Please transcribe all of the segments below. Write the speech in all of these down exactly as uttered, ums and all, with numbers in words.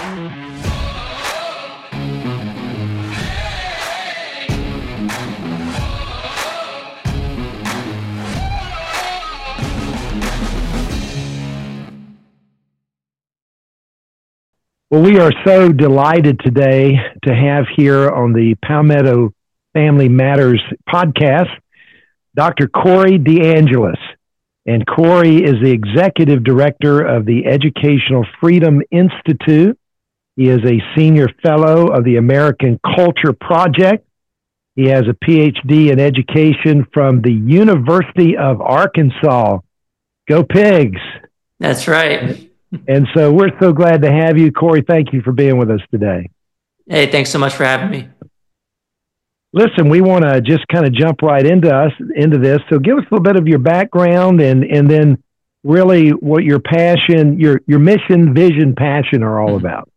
Well, we are so delighted today to have here on the Palmetto Family Matters podcast, Doctor Corey DeAngelis. And Corey is the executive director of the Educational Freedom Institute. He is a senior fellow of the American Culture Project. He has a P H D in education from the University of Arkansas. Go Pigs! That's right. And so we're so glad to have you. Corey, thank you for being with us today. Hey, thanks so much for having me. Listen, we want to just kind of jump right into us into this. So give us a little bit of your background and and then really what your passion, your your mission, vision, passion are all mm-hmm. about.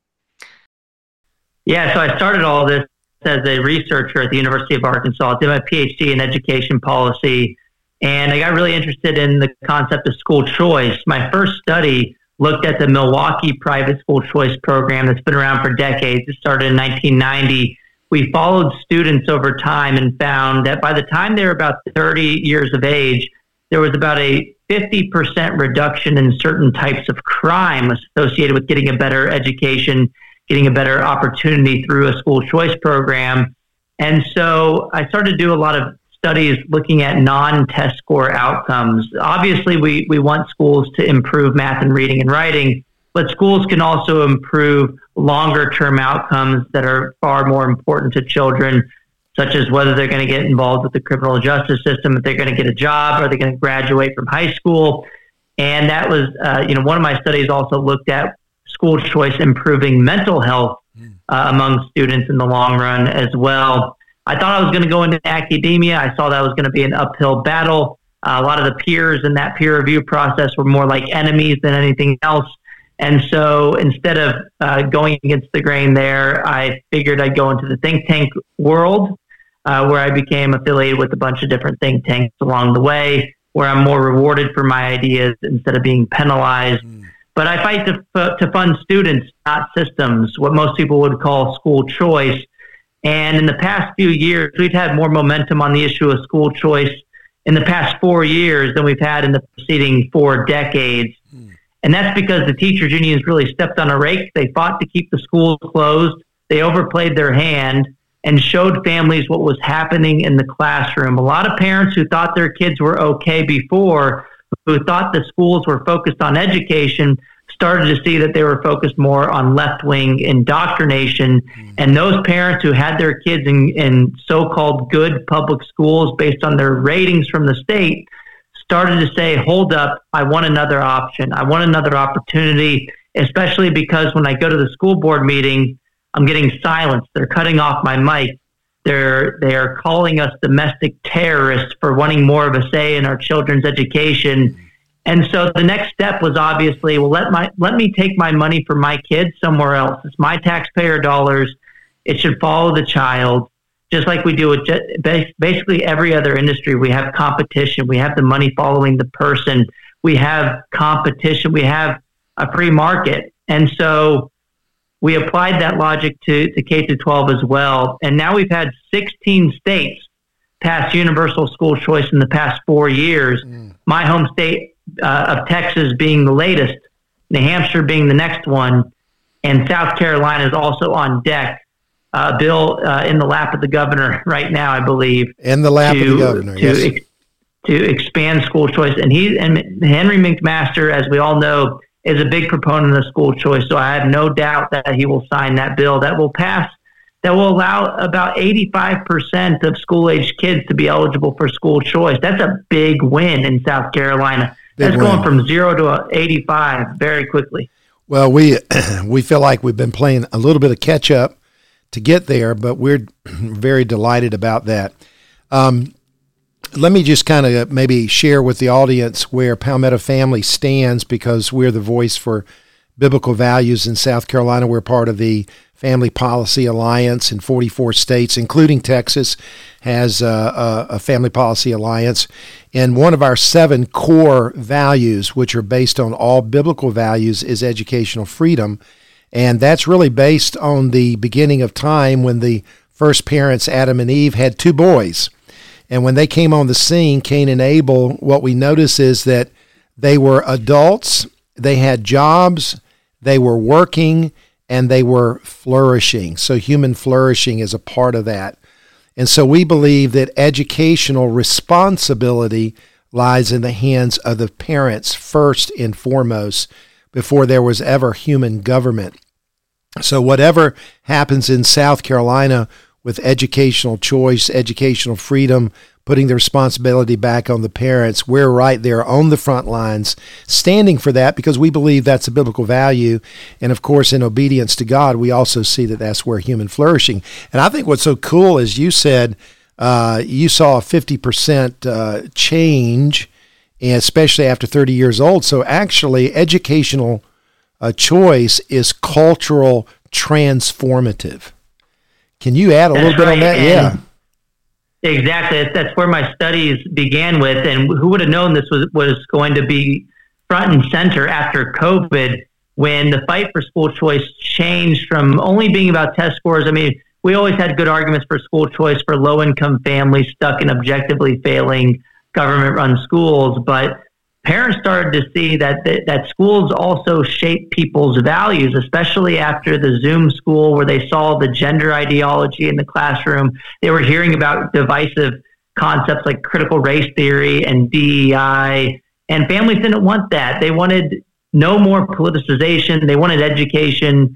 Yeah, so I started all this as a researcher at the University of Arkansas. I did my P H D in education policy, and I got really interested in the concept of school choice. My first study looked at the Milwaukee private school choice program that's been around for decades. It started in nineteen ninety. We followed students over time and found that by the time they were about thirty years of age, there was about a fifty percent reduction in certain types of crime associated with getting a better education, getting a better opportunity through a school choice program. And so I started to do a lot of studies looking at non-test score outcomes. Obviously, we, we want schools to improve math and reading and writing, but schools can also improve longer-term outcomes that are far more important to children, such as whether they're going to get involved with the criminal justice system, if they're going to get a job, are they going to graduate from high school. And that was, uh, you know, one of my studies also looked at school choice improving mental health uh, among students in the long run as well. I thought I was going to go into academia. I saw that was going to be an uphill battle. Uh, a lot of the peers in that peer review process were more like enemies than anything else. And so instead of uh, going against the grain there, I figured I'd go into the think tank world, uh, where I became affiliated with a bunch of different think tanks along the way, where I'm more rewarded for my ideas instead of being penalized. Mm. But I fight to, to fund students, not systems, what most people would call school choice. And in the past few years, we've had more momentum on the issue of school choice in the past four years than we've had in the preceding four decades. Mm. And that's because the teachers' unions really stepped on a rake. They fought to keep the schools closed. They overplayed their hand and showed families what was happening in the classroom. A lot of parents who thought their kids were okay before, who thought the schools were focused on education, started to see that they were focused more on left-wing indoctrination. Mm. And those parents who had their kids in, in so-called good public schools based on their ratings from the state started to say, hold up, I want another option. I want another opportunity, especially because when I go to the school board meeting, I'm getting silenced. They're cutting off my mic. They're, they're calling us domestic terrorists for wanting more of a say in our children's education. And so the next step was obviously, well, let my let me take my money for my kids somewhere else. It's my taxpayer dollars. It should follow the child, just like we do with basically every other industry. We have competition. We have the money following the person. We have competition. We have a free market. And so we applied that logic to, to K through twelve as well. And now we've had sixteen states pass universal school choice in the past four years. Mm. My home state Uh, of Texas being the latest, New Hampshire being the next one, and South Carolina is also on deck. A uh, bill uh, in the lap of the governor right now, I believe. In the lap to, of the governor, to, yes. Ex- to expand school choice. And he and Henry McMaster, as we all know, is a big proponent of school choice. So I have no doubt that he will sign that bill that will pass, that will allow about eighty-five percent of school-aged kids to be eligible for school choice. That's a big win in South Carolina. That's going from zero to eighty-five very quickly. Well, we we feel like we've been playing a little bit of catch up to get there, but we're very delighted about that. Um, let me just kind of maybe share with the audience where Palmetto Family stands, because we're the voice for biblical values in South Carolina. We're part of the Family Policy Alliance in forty-four states, including Texas, has a, a Family Policy Alliance. And one of our seven core values, which are based on all biblical values, is educational freedom. And that's really based on the beginning of time when the first parents, Adam and Eve, had two boys. And when they came on the scene, Cain and Abel, what we notice is that they were adults, they had jobs, they were working, and they were flourishing. So human flourishing is a part of that. And so we believe that educational responsibility lies in the hands of the parents first and foremost, before there was ever human government. So whatever happens in South Carolina with educational choice, educational freedom, putting the responsibility back on the parents, we're right there on the front lines standing for that because we believe that's a biblical value. And of course, in obedience to God, we also see that that's where human flourishing. And I think what's so cool is you said uh, you saw a fifty percent uh, change, especially after thirty years old. So actually, educational uh, choice is cultural transformative. Can you add a That's little bit right. on that? And yeah. Exactly. That's where my studies began with. And who would have known this was, was going to be front and center after COVID, when the fight for school choice changed from only being about test scores. I mean, we always had good arguments for school choice for low-income families stuck in objectively failing government-run schools, but parents started to see that, that that schools also shape people's values, especially after the Zoom school where they saw the gender ideology in the classroom. They were hearing about divisive concepts like critical race theory and D E I, and families didn't want that. They wanted no more politicization. They wanted education.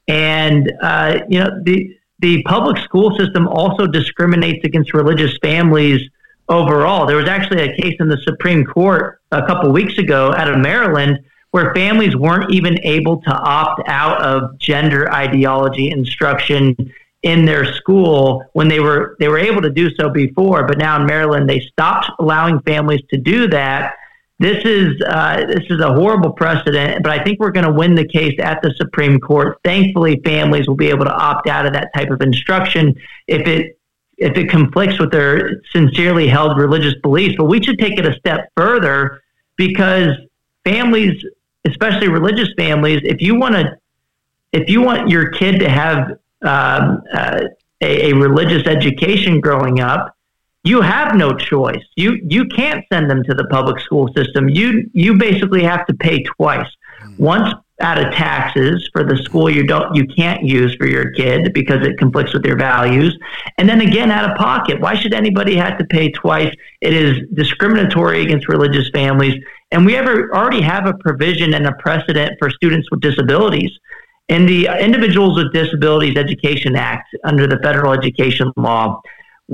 And, uh, you know, the, the public school system also discriminates against religious families overall. There was actually a case in the Supreme Court a couple of weeks ago out of Maryland where families weren't even able to opt out of gender ideology instruction in their school when they were they were able to do so before, but now in Maryland they stopped allowing families to do that. This is uh, this is a horrible precedent, but I think we're going to win the case at the Supreme Court. Thankfully, families will be able to opt out of that type of instruction if it if it conflicts with their sincerely held religious beliefs. But we should take it a step further, because families, especially religious families, if you want to, if you want your kid to have um, uh, a, a religious education growing up, you have no choice. You you can't send them to the public school system. You you basically have to pay twice. Once out of taxes for the school you don't you can't use for your kid because it conflicts with their values, and then again out of pocket. Why should anybody have to pay twice? It is discriminatory against religious families, and we ever already have a provision and a precedent for students with disabilities. In the Individuals with Disabilities Education Act, under the federal education law,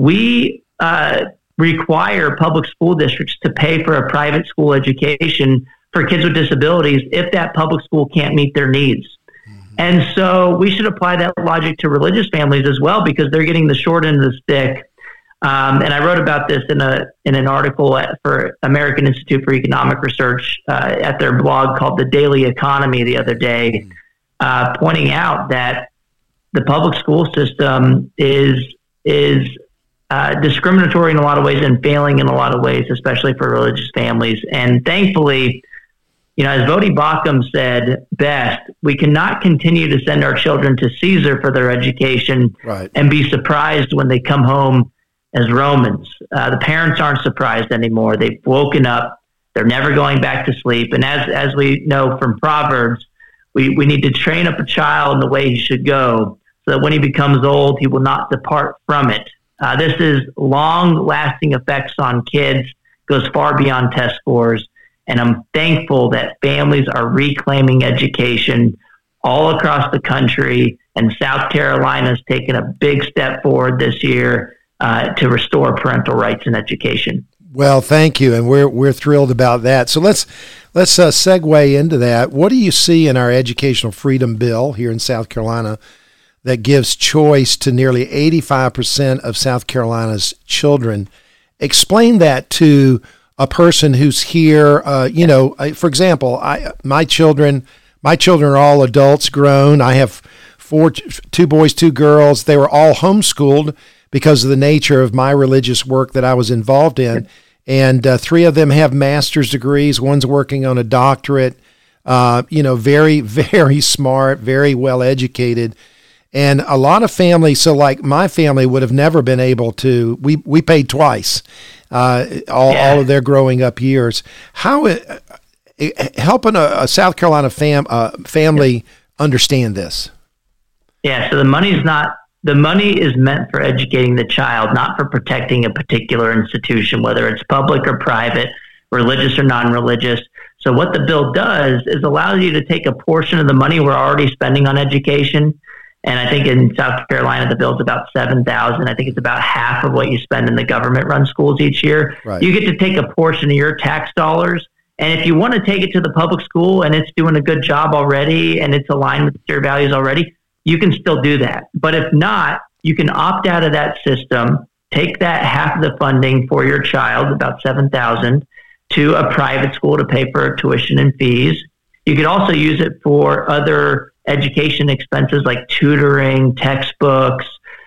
we uh, require public school districts to pay for a private school education for kids with disabilities if that public school can't meet their needs. Mm-hmm. And so we should apply that logic to religious families as well, because they're getting the short end of the stick. Um, and I wrote about this in a in an article at, for American Institute for Economic Research uh, at their blog called The Daily Economy the other day, mm-hmm. uh, pointing out that the public school system is is uh, discriminatory in a lot of ways and failing in a lot of ways, especially for religious families. And thankfully, you know, as Vodi Bakum said best, we cannot continue to send our children to Caesar for their education, right, and be surprised when they come home as Romans. Uh, the parents aren't surprised anymore. They've woken up. They're never going back to sleep. And as as we know from Proverbs, we, we need to train up a child in the way he should go, so that when he becomes old, he will not depart from it. Uh, this is long-lasting effects on kids, goes far beyond test scores. And I'm thankful that families are reclaiming education all across the country. And South Carolina's taken a big step forward this year uh, to restore parental rights in education. Well, thank you, and we're we're thrilled about that. So let's let's uh, segue into that. What do you see in our educational freedom bill here in South Carolina that gives choice to nearly eighty-five percent of South Carolina's children? Explain that to a person who's here. Uh, you know, I, for example, I my children my children are all adults, grown. I have four, two boys, two girls. They were all homeschooled because of the nature of my religious work that I was involved in. And uh, three of them have master's degrees. One's working on a doctorate. uh, you know, very, very smart, very well educated. And a lot of families, so like my family would have never been able to, we, we paid twice uh, all, yeah. all of their growing up years. How, uh, helping a, a South Carolina fam, uh, family yeah. understand this? Yeah, so the money's not, the money is meant for educating the child, not for protecting a particular institution, whether it's public or private, religious or non-religious. So what the bill does is allows you to take a portion of the money we're already spending on education. And I think in South Carolina, the bill's about seven thousand dollars. I think it's about half of what you spend in the government-run schools each year. Right. You get to take a portion of your tax dollars. And if you want to take it to the public school and it's doing a good job already and it's aligned with your values already, you can still do that. But if not, you can opt out of that system, take that half of the funding for your child, about seven thousand dollars, to a private school to pay for tuition and fees. You could also use it for other education expenses like tutoring, textbooks,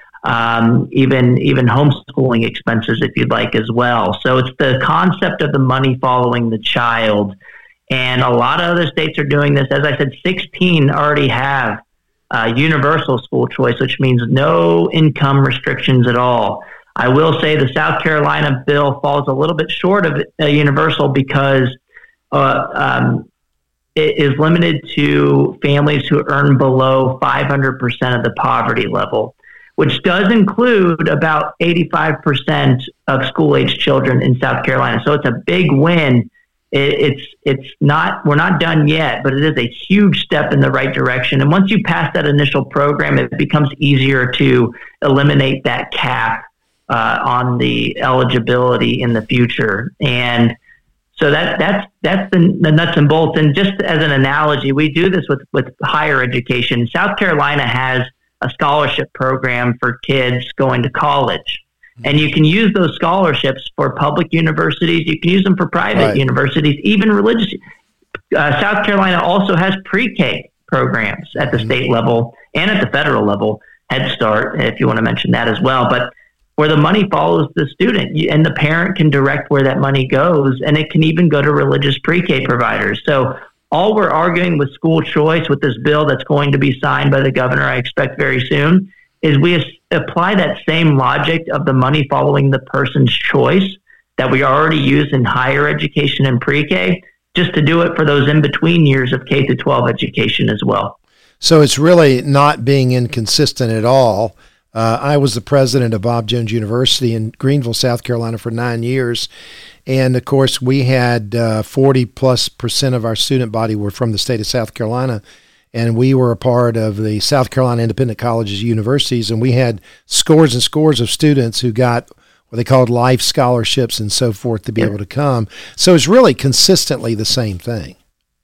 um, even even homeschooling expenses if you'd like as well. So it's the concept of the money following the child. And a lot of other states are doing this. As I said, sixteen already have uh, universal school choice, which means no income restrictions at all. I will say the South Carolina bill falls a little bit short of a universal because uh, um, it is limited to families who earn below five hundred percent of the poverty level, which does include about eighty-five percent of school-age children in South Carolina. So it's a big win. It, it's it's not we're not done yet, but it is a huge step in the right direction. And once you pass that initial program, it becomes easier to eliminate that cap uh, on the eligibility in the future. And so that that's that's the, the nuts and bolts. And just as an analogy, we do this with, with higher education. South Carolina has a scholarship program for kids going to college. And you can use those scholarships for public universities. You can use them for private right. universities, even religious. Uh, South Carolina also has pre-K programs at the mm-hmm. state level and at the federal level, Head Start, if you want to mention that as well. But where the money follows the student and the parent can direct where that money goes, and it can even go to religious pre-K providers. So all we're arguing with school choice with this bill that's going to be signed by the governor, I expect very soon, is we apply that same logic of the money following the person's choice that we already use in higher education and pre-K, just to do it for those in-between years of K through twelve education as well. So it's really not being inconsistent at all. Uh, I was the president of Bob Jones University in Greenville, South Carolina for nine years. And of course, we had uh, forty plus percent of our student body were from the state of South Carolina. And we were a part of the South Carolina Independent Colleges Universities. And we had scores and scores of students who got what they called life scholarships and so forth to be yeah. able to come. So it's really consistently the same thing.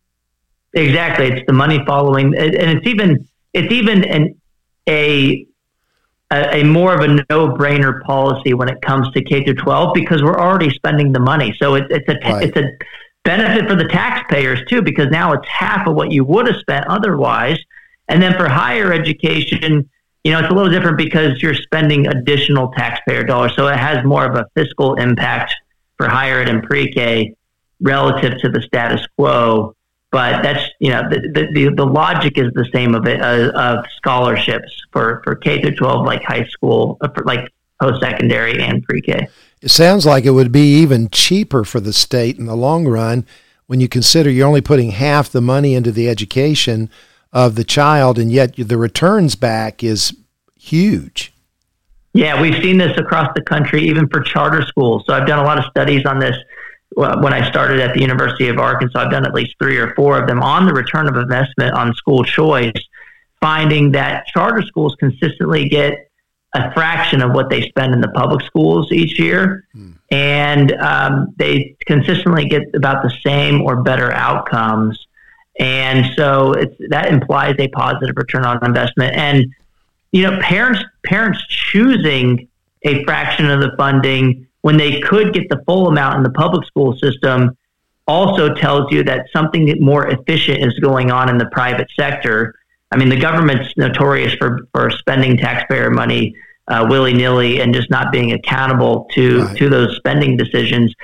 Exactly. It's the money following. And it's even, it's even an, a, a, a more of a no-brainer policy when it comes to K through twelve because we're already spending the money. So it, it's a right. it's a benefit for the taxpayers too, because now it's half of what you would have spent otherwise. And then for higher education, you know, it's a little different because you're spending additional taxpayer dollars. So it has more of a fiscal impact for higher ed and pre-K relative to the status quo. But that's, you know, the the, the logic is the same of it, uh, of scholarships for, for K through twelve, like high school, uh, for like post-secondary and pre-K. It sounds like it would be even cheaper for the state in the long run when you consider you're only putting half the money into the education of the child, and yet the returns back is huge. Yeah, we've seen this across the country, even for charter schools. So I've done a lot of studies on this. When I started at the University of Arkansas, I've done at least three or four of them on the return of investment on school choice, finding that charter schools consistently get a fraction of what they spend in the public schools each year. Hmm. And um, they consistently get about the same or better outcomes. And so it's, that implies a positive return on investment. And, you know, parents, parents choosing a fraction of the funding when they could get the full amount in the public school system also tells you that something more efficient is going on in the private sector. I mean, the government's notorious for, for spending taxpayer money uh, willy-nilly and just not being accountable to, right. to those spending decisions.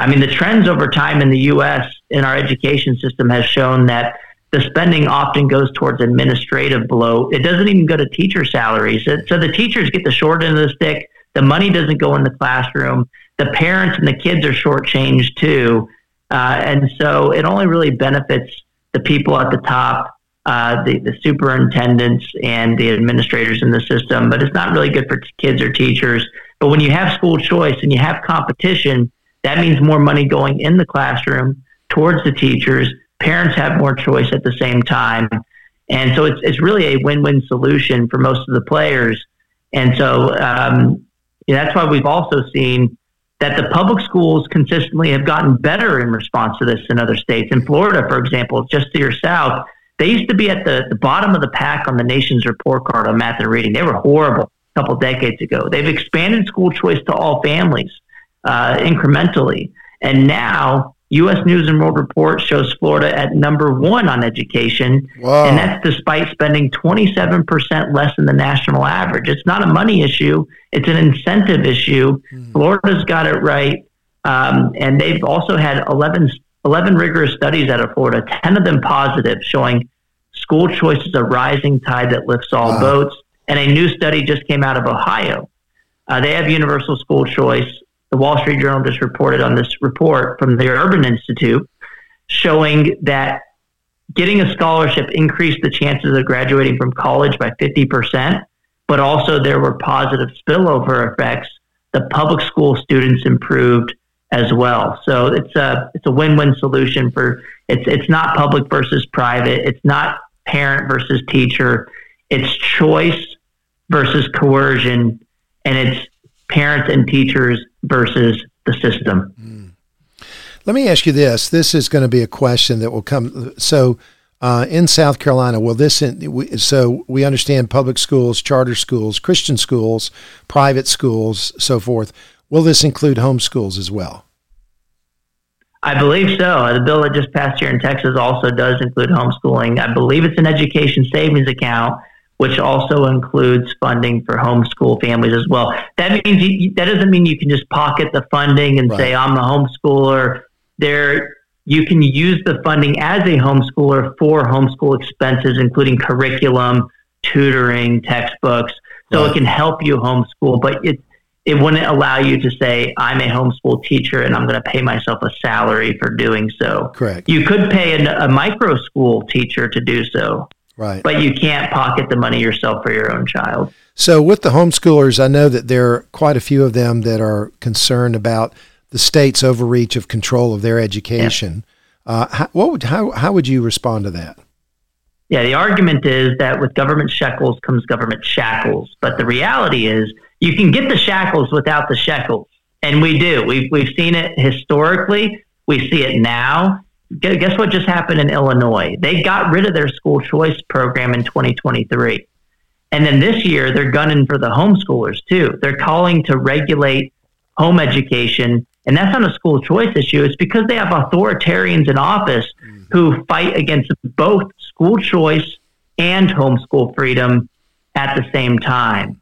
I mean, the trends over time in the U S in our education system has shown that the spending often goes towards administrative bloat. It doesn't even go to teacher salaries. So the teachers get the short end of the stick. The money doesn't go in the classroom. The parents and the kids are shortchanged too. Uh, and so it only really benefits the people at the top, uh, the, the superintendents and the administrators in the system, but it's not really good for t- kids or teachers. But when you have school choice and you have competition, that means more money going in the classroom towards the teachers. Parents have more choice at the same time. And so it's it's really a win-win solution for most of the players. And so um, yeah, that's why we've also seen that the public schools consistently have gotten better in response to this in other states. In Florida, for example, just to your south, they used to be at the, the bottom of the pack on the nation's report card on math and reading. They were horrible a couple decades ago. They've expanded school choice to all families uh, incrementally. And now U S News and World Report shows Florida at number one on education. Wow. And that's despite spending twenty-seven percent less than the national average. It's not a money issue. It's an incentive issue. Mm. Florida's got it right. Um, and they've also had eleven, eleven rigorous studies out of Florida, ten of them positive, showing school choice is a rising tide that lifts all wow. boats. And a new study just came out of Ohio. Uh, they have universal school choice. The Wall Street Journal just reported on this report from the Urban Institute showing that getting a scholarship increased the chances of graduating from college by fifty percent, but also there were positive spillover effects. The public school students improved as well. So it's a it's a win-win solution for it's it's not public versus private. It's not parent versus teacher. It's choice versus coercion, and it's parents and teachers versus the system. Mm. Let me ask you this. This is going to be a question that will come. So uh, in South Carolina, will this, in, so we understand public schools, charter schools, Christian schools, private schools, so forth. Will this include homeschools as well? I believe so. The bill that just passed here in Texas also does include homeschooling. I believe it's an education savings account, which also includes funding for homeschool families as well. That means you, that doesn't mean you can just pocket the funding and right. say, I'm a homeschooler. There, you can use the funding as a homeschooler for homeschool expenses, including curriculum, tutoring, textbooks. So right. it can help you homeschool, but it it wouldn't allow you to say, I'm a homeschool teacher and I'm going to pay myself a salary for doing so. Correct. You could pay a, a micro school teacher to do so. Right. But you can't pocket the money yourself for your own child. So with the homeschoolers, I know that there are quite a few of them that are concerned about the state's overreach of control of their education. Yeah. Uh, how, what would, how, how would you respond to that? Yeah, the argument is that with government shekels comes government shackles. But the reality is you can get the shackles without the shekels. And we do. We've, we've seen it historically. We see it now. Guess what just happened in Illinois? They got rid of their school choice program in twenty twenty-three. And then this year, they're gunning for the homeschoolers, too. They're calling to regulate home education. And that's not a school choice issue. It's because they have authoritarians in office mm-hmm. who fight against both school choice and homeschool freedom at the same time.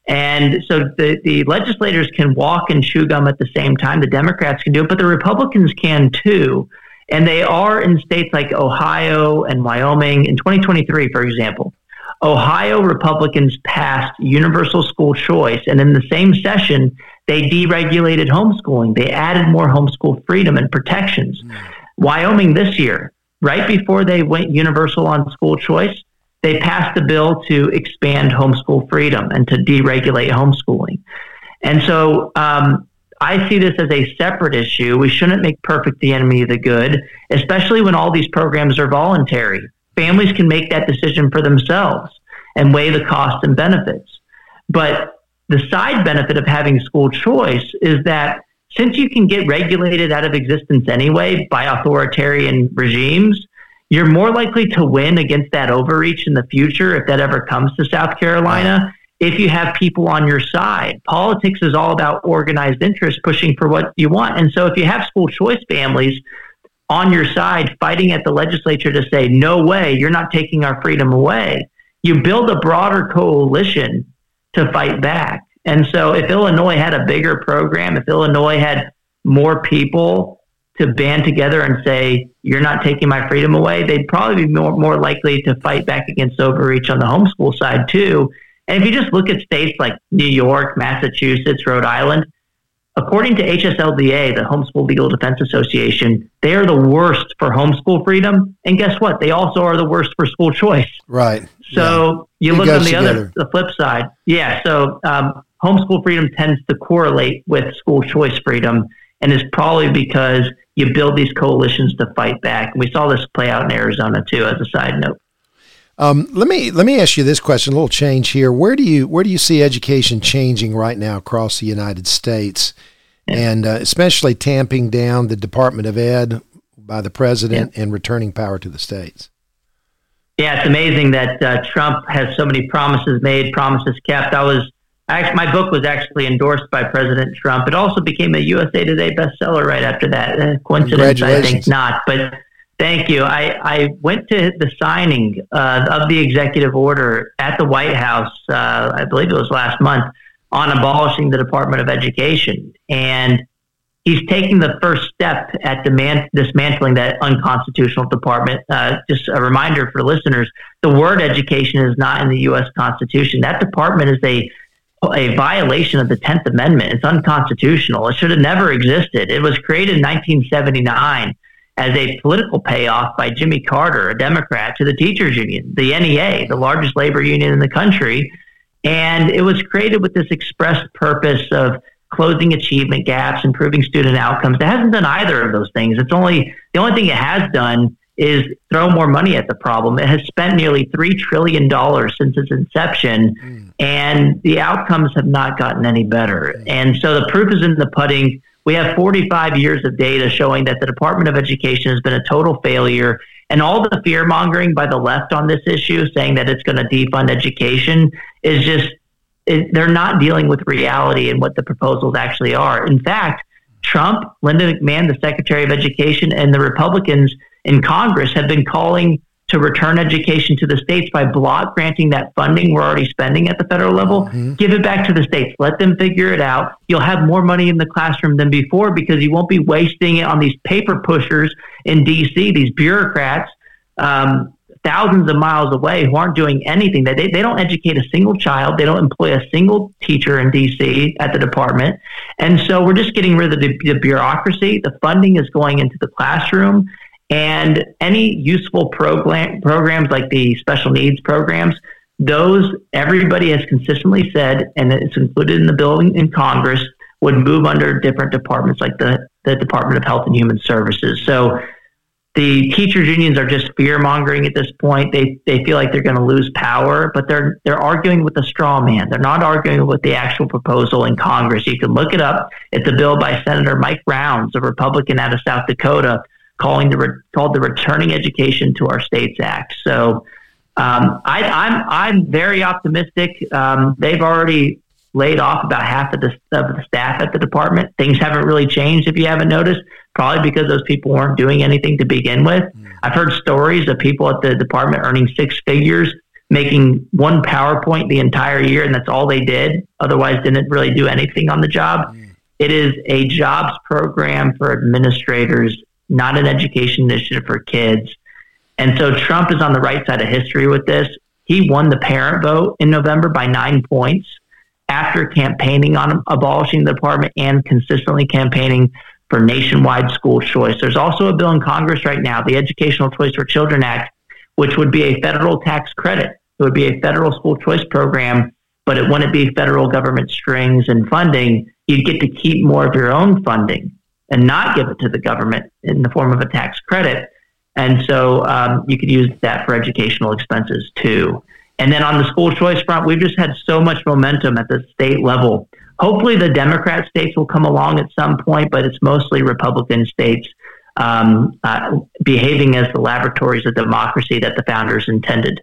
And so the, the legislators can walk and chew gum at the same time. The Democrats can do it, but the Republicans can, too. And they are in states like Ohio and Wyoming. In twenty twenty-three, for example, Ohio Republicans passed universal school choice. And in the same session, they deregulated homeschooling. They added more homeschool freedom and protections. Mm. Wyoming this year, right before they went universal on school choice, they passed a bill to expand homeschool freedom and to deregulate homeschooling. And so, um, I see this as a separate issue. We shouldn't make perfect the enemy of the good, especially when all these programs are voluntary. Families can make that decision for themselves and weigh the costs and benefits. But the side benefit of having school choice is that since you can get regulated out of existence anyway by authoritarian regimes, you're more likely to win against that overreach in the future if that ever comes to South Carolina. If you have people on your side. Politics is all about organized interest pushing for what you want. And so if you have school choice families on your side fighting at the legislature to say, no way, you're not taking our freedom away, you build a broader coalition to fight back. And so if Illinois had a bigger program, if Illinois had more people to band together and say, you're not taking my freedom away, they'd probably be more, more likely to fight back against overreach on the homeschool side too. And if you just look at states like New York, Massachusetts, Rhode Island, according to H S L D A, the Homeschool Legal Defense Association, they are the worst for homeschool freedom. And guess what? They also are the worst for school choice. Right. So yeah. you look on the together. other, the flip side. Yeah. So um, homeschool freedom tends to correlate with school choice freedom, and it's probably because you build these coalitions to fight back. And we saw this play out in Arizona too, as a side note. Um, let me let me ask you this question, a little change here. Where do you where do you see education changing right now across the United States, yeah. and uh, especially tamping down the Department of Ed by the president yeah. and returning power to the states? Yeah, it's amazing that uh, Trump has so many promises made, promises kept. I was actually, my book was actually endorsed by President Trump. It also became a U S A Today bestseller right after that. Uh, coincidence, I think not, but. Thank you. I, I went to the signing uh, of the executive order at the White House, uh, I believe it was last month, on abolishing the Department of Education. And he's taking the first step at demand, dismantling that unconstitutional department. Uh, just a reminder for listeners, the word education is not in the U S Constitution. That department is a a violation of the tenth Amendment. It's unconstitutional. It should have never existed. It was created in nineteen seventy-nine. As a political payoff by Jimmy Carter, a Democrat, to the teachers union, the N E A, the largest labor union in the country. And it was created with this express purpose of closing achievement gaps, improving student outcomes. It hasn't done either of those things. It's only, the only thing it has done is throw more money at the problem. It has spent nearly three trillion dollars since its inception, mm. and the outcomes have not gotten any better. And so the proof is in the pudding. We have forty-five years of data showing that the Department of Education has been a total failure, and all the fear mongering by the left on this issue, saying that it's going to defund education, is just, it, they're not dealing with reality and what the proposals actually are. In fact, Trump, Linda McMahon, the Secretary of Education, and the Republicans in Congress have been calling to return education to the states by block granting that funding we're already spending at the federal level. Mm-hmm. Give it back to the states. Let them figure it out. You'll have more money in the classroom than before because you won't be wasting it on these paper pushers in D C, these bureaucrats, um, thousands of miles away who aren't doing anything. They, they don't educate a single child. They don't employ a single teacher in D C at the department. And so we're just getting rid of the, the bureaucracy. The funding is going into the classroom. And any useful program, programs like the special needs programs, those everybody has consistently said, and it's included in the bill in Congress, would move under different departments like the, the Department of Health and Human Services. So the teachers unions are just fear mongering at this point. They they feel like they're going to lose power, but they're they're arguing with a straw man. They're not arguing with the actual proposal in Congress. You can look it up. It's a bill by Senator Mike Rounds, a Republican out of South Dakota, calling the re- called the Returning Education to Our States Act. So um, I, I'm I'm very optimistic. Um, they've already laid off about half of the of the staff at the department. Things haven't really changed, if you haven't noticed, probably because those people weren't doing anything to begin with. Mm. I've heard stories of people at the department earning six figures, making one PowerPoint the entire year, and that's all they did. Otherwise, didn't really do anything on the job. Mm. It is a jobs program for administrators, not an education initiative for kids. And so Trump is on the right side of history with this. He won the parent vote in November by nine points after campaigning on abolishing the department and consistently campaigning for nationwide school choice. There's also a bill in Congress right now, the Educational Choice for Children Act, which would be a federal tax credit. It would be a federal school choice program, but it wouldn't be federal government strings and funding. You'd get to keep more of your own funding and not give it to the government in the form of a tax credit. And so um, you could use that for educational expenses too. And then on the school choice front, we've just had so much momentum at the state level. Hopefully the Democrat states will come along at some point, but it's mostly Republican states um, uh, behaving as the laboratories of democracy that the founders intended.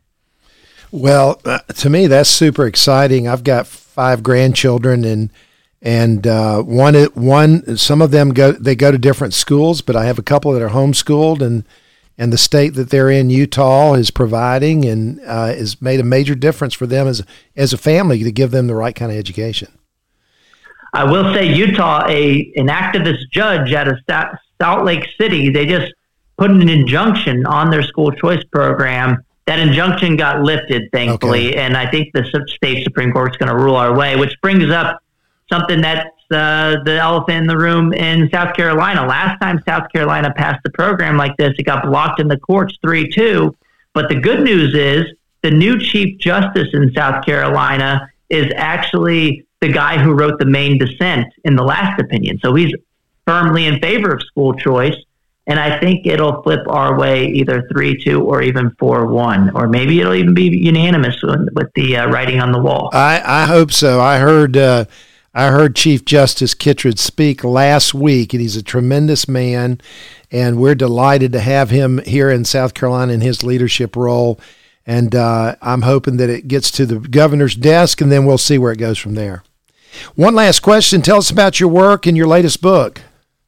Well, uh, to me, that's super exciting. I've got five grandchildren, and And uh, one, one, some of them go, they go to different schools, but I have a couple that are homeschooled, and and the state that they're in, Utah, is providing and uh, has made a major difference for them as as a family to give them the right kind of education. I will say Utah, a an activist judge out of Salt Lake City, they just put an injunction on their school choice program. That injunction got lifted, thankfully, okay. and I think the state Supreme Court is going to rule our way, which brings up something that's uh, the elephant in the room in South Carolina. Last time South Carolina passed a program like this, it got blocked in the courts three two. But the good news is the new Chief Justice in South Carolina is actually the guy who wrote the main dissent in the last opinion. So he's firmly in favor of school choice. And I think it'll flip our way either three two or even four one, or maybe it'll even be unanimous with the uh, writing on the wall. I, I hope so. I heard uh, I heard Chief Justice Kittredge speak last week, and he's a tremendous man, and we're delighted to have him here in South Carolina in his leadership role. And uh, I'm hoping that it gets to the governor's desk, and then we'll see where it goes from there. One last question. Tell us about your work and your latest book.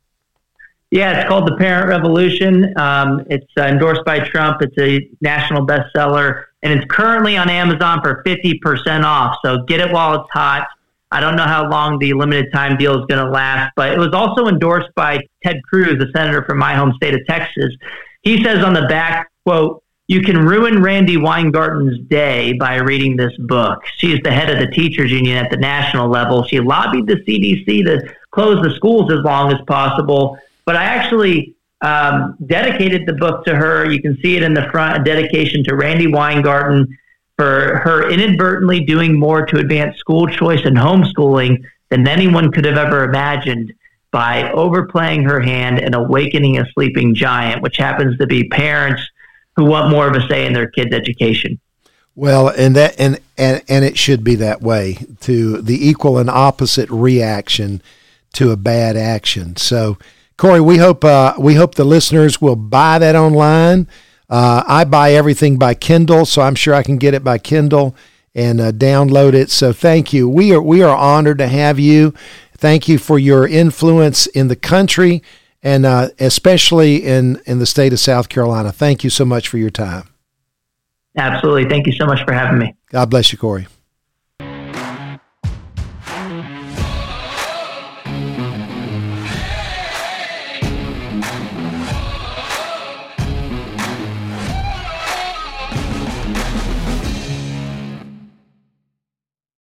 Yeah, it's called The Parent Revolution. Um, it's uh, endorsed by Trump. It's a national bestseller, and it's currently on Amazon for fifty percent off. So get it while it's hot. I don't know how long the limited time deal is going to last, but it was also endorsed by Ted Cruz, the senator from my home state of Texas. He says on the back, quote, "You can ruin Randi Weingarten's day by reading this book. She is the head of the teachers union at the national level. She lobbied the C D C to close the schools as long as possible. But I actually um, dedicated the book to her. You can see it in the front, a dedication to Randi Weingarten for her inadvertently doing more to advance school choice and homeschooling than anyone could have ever imagined by overplaying her hand and awakening a sleeping giant, which happens to be parents who want more of a say in their kids' education." Well, and that and, and, and it should be that way, to the equal and opposite reaction to a bad action. So, Corey, we hope uh, we hope the listeners will buy that online. Uh, I buy everything by Kindle, so I'm sure I can get it by Kindle and uh, download it. So thank you. We are we are honored to have you. Thank you for your influence in the country and uh, especially in, in the state of South Carolina. Thank you so much for your time. Absolutely. Thank you so much for having me. God bless you, Corey.